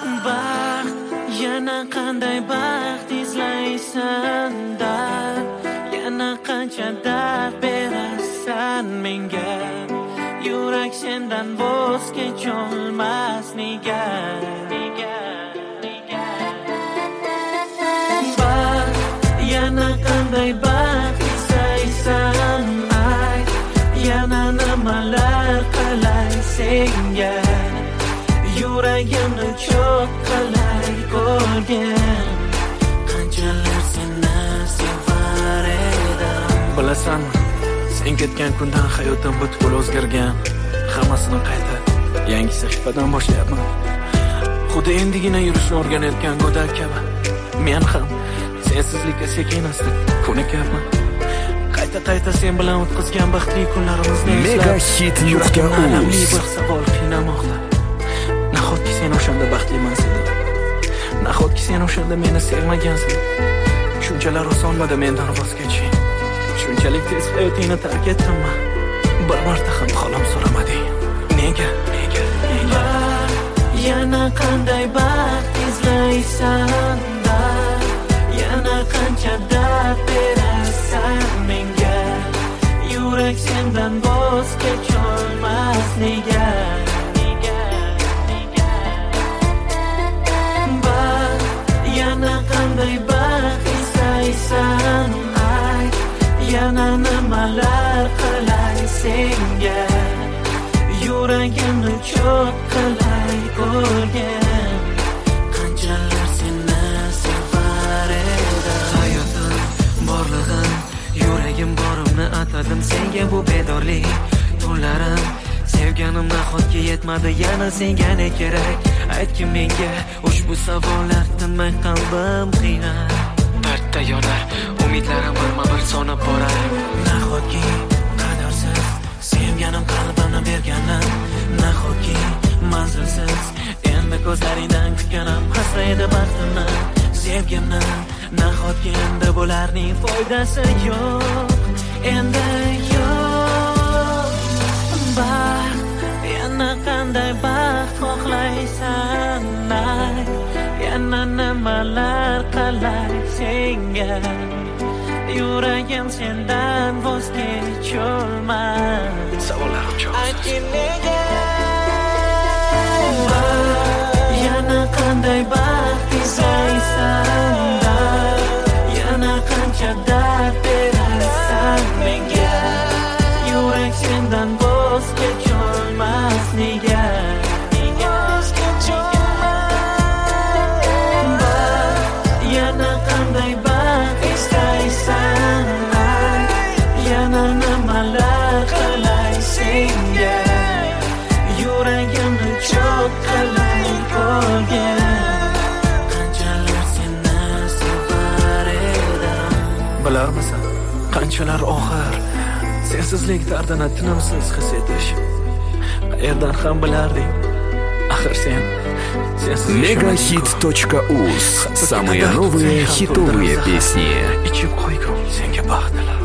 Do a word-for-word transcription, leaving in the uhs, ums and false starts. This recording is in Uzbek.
baxt yana qanday baxt izlaysan-da, yana qancha dard berasan menga. Yurak sendan voz kecholmas nega, nega, nega. Baxt yana qanday baxt izlaysan, ay yana nimalar qilay senga. Yuragimni cho'qqilay ko'rgan, qanchalar seni sevar edim. Bilasanmi, sen ketgan kundan hayotim butkul o'zgargan. Hammasini qayta yangi sahifadan boshlayapman. Xuddi endigina yurishni o'rganayotgan go'dak kabi. Men ham sensizlikka sekin-asta ko'nikyapman. Qayta-qayta sen bilan o'tkazgan baxtli kunlarimizni eslab, Megahit nuqta uz bir savol qiynamoqda. Nahotki sen o'shanda baxtli emasding? Nahotki sen o'shanda meni sevmagansan? Shunchalar osonmidi mendan voz kechishing. Shunchalik tez hayotingni tark etdimmi? Bir marta ham xolam so'ramading. Nega? Nega? Nega? Yana qanday baxt izlaysan-da, yana qancha dard berasan menga. Yurak sendan voz kecholmas nega, nega, nega. Baxt yana qanday baxt izlaysan, ay yana nimalar qilay senga. Yuragimni cho'qqilay ko'rgan, qanchalar seni sevar edim. Hayotim, borlig'im, yuragim borimni atadim senga. Bu bedorlik tunlarim, sevganim nahotki yetmadi, yana senga ne kerak? Aytgin menga ushbu savollar, tinmay qalbim qiynab. Dardda yonar umidlarim birma-bir so'nib borar. Nahotki qadrsiz sevganim qalbimni berganim, nahotki manzilsiz endi ko'zlaringdan kutganim hasraydi baxtimni, sevgimni. Nahotki endi bularning foydasi yo'q, endi yo'q. Baxt yana qanday baxt xohlaysan, ay yana nimalar qilay senga. Yuragim sendan voz kecholmas. Savollarim cho'q. Aytgin nega? Yana qanday baxt izlaysan-da, yana qancha dard berasan menga. Yurak sendan voz kecholmas nega, nega, kecholmas. Yana qanday baxt izlaysan, ay yana nimalar qilay senga. Yuragimni cho'qqilay ko'rgan, qanchalar seni sevar edim. Bilarmisan, qanchalar og'ir sensizlik dardini tinimsiz his etish. Qayerdan ham bilarding? Axir sen sensiz Megahit точка uz. Самые новые хитовые песни. Ichib qo'ygum senga baxt tilab.